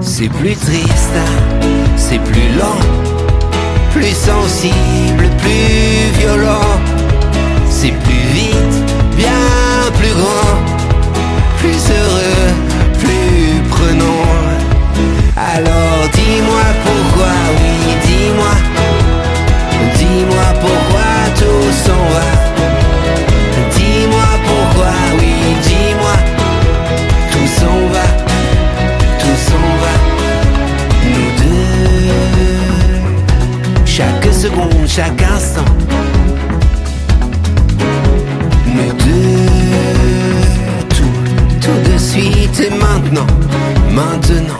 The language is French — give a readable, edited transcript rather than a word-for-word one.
C'est plus triste, c'est plus lent, plus sensible, plus violent. C'est plus vite, bien plus grand, plus heureux, plus prenant. Alors dis-moi pourquoi, oui dis-moi, dis-moi pourquoi tout s'en va. Dis-moi pourquoi, oui dis-moi, tout s'en va, tout s'en va. Nous deux, chaque seconde, chaque instant. Nous deux, tout de suite et maintenant, maintenant.